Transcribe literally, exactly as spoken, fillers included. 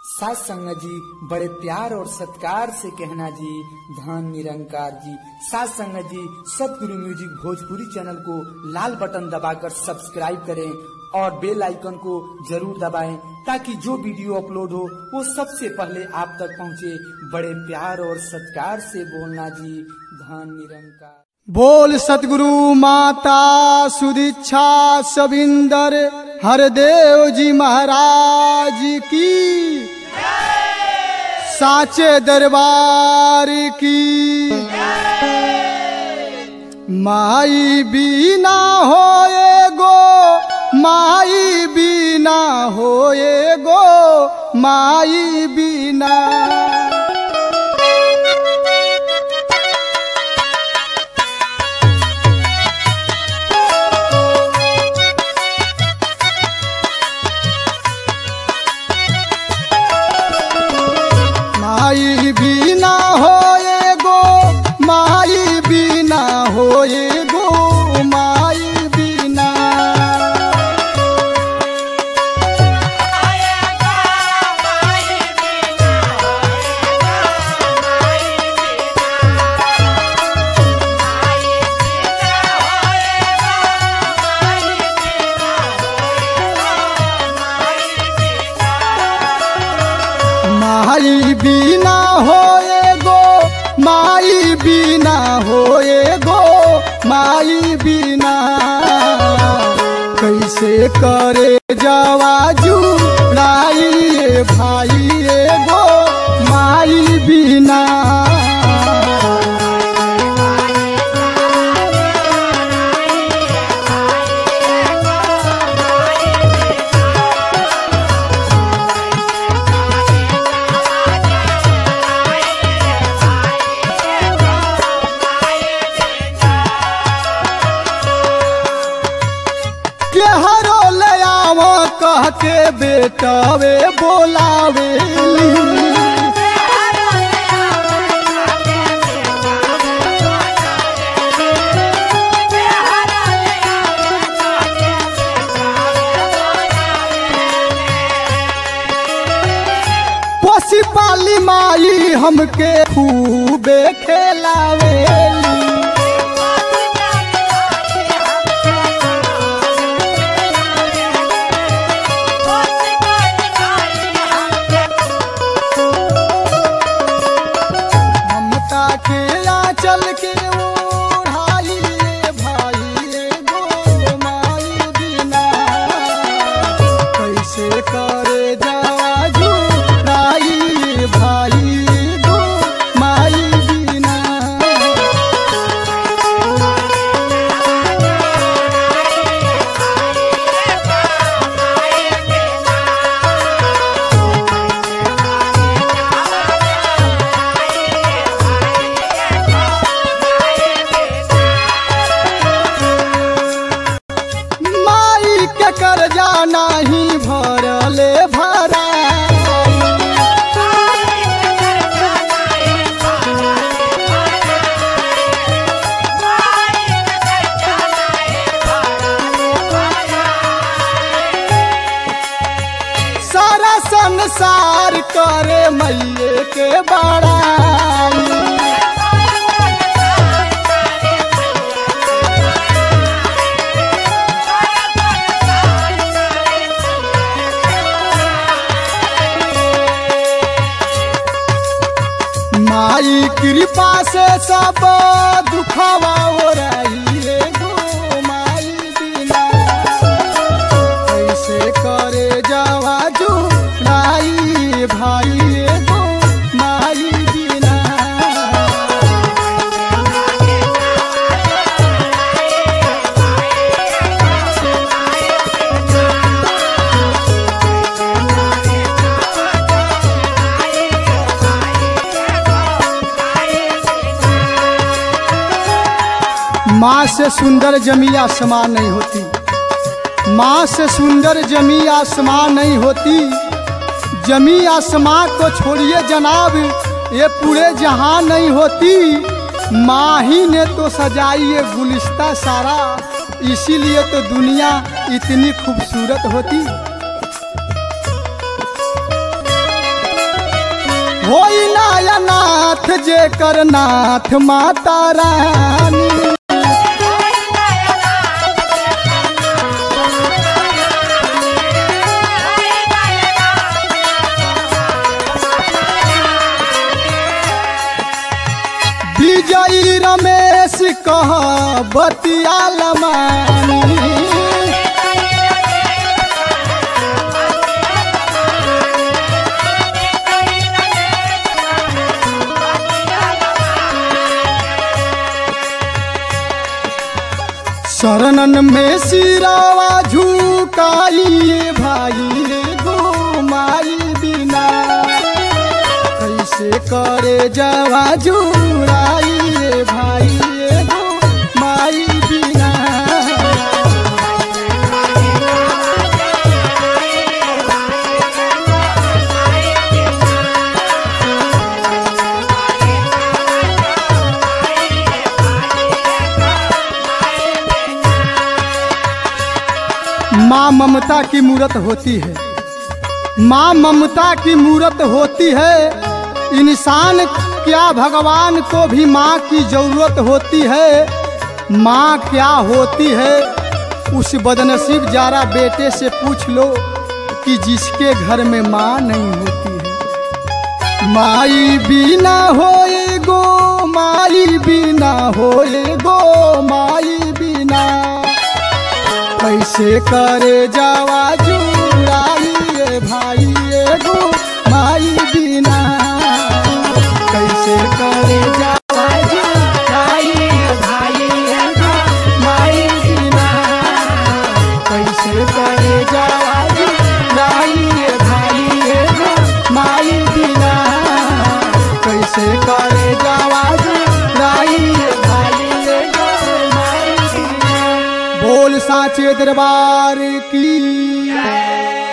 सास संगत जी बड़े प्यार और सत्कार से कहना जी धन निरंकार जी। सास संगत जी सतगुरु म्यूजिक भोजपुरी चैनल को लाल बटन दबाकर सब्सक्राइब करें और बेल आइकन को जरूर दबाएं ताकि जो वीडियो अपलोड हो वो सबसे पहले आप तक पहुंचे। बड़े प्यार और सत्कार से बोलना जी धन निरंकार। बोल सतगुरु माता सुदीक्षा सविंदर हरदेव जी महाराज की, साचे दरबार की। माई बीना होए गो, माई बीना होए गो, माई बीना। माई बीना होए गो, माई बीना होए गो, माई बीना। माई बीना होए गो, माई बीना होए गो, माई बीना। कैसे करे जवाजू राई भाई गो, माई बीना। केहरो ले आवो कह के बेटावे बोलावे, पोसी पाली माई हमके खूबे खेलावे। चल के ओढ़ाई भाई गो, माई बिना। कैसे करे जवाजू राई भाई गो, माई बिना। कर्जा नहीं भरले भरा, सारा संसार करे मैये के बड़ाई। माई कृपा से सब दुखवा हो रही है गो, माई बिना। कैसे करे जवाजू राई भाई गो, माई बिना। माँ से सुंदर जमी आसमां नहीं होती, माँ से सुंदर जमी आसमां नहीं होती। जमी आसमां को छोड़िए जनाब, ये पूरे जहां नहीं होती। माँ ही ने तो सजाई ये गुलिस्ता सारा, इसीलिए तो दुनिया इतनी खूबसूरत होती। नाथ जे कर नाथ माता रानी। विजयी रमेश कह बतिया लमानी। शरणन में सिरावा झुकाइए भाई गो माई बिना, कैसे करे जवा जुड़ाइए भाई गो माई बिना। माँ ममता की मूरत होती है, माँ ममता की मूरत होती है। इंसान क्या भगवान को भी माँ की जरूरत होती है। माँ क्या होती है उस बदनसीब जारा बेटे से पूछ लो कि जिसके घर में माँ नहीं होती है। माई बिना होए गो माई बिना होए गो माई बिना, कैसे करे जावा जुड़ाइए भाई गो माई बिना, कैसे करे जावा जुड़ाइए भाई गो माई बिना, कैसे करे जावा जुड़ाइए भाई गो माई बिना, कैसे करे जावा जुड़ाइए भाई गो माई बिना। बोल साचे दरबार की।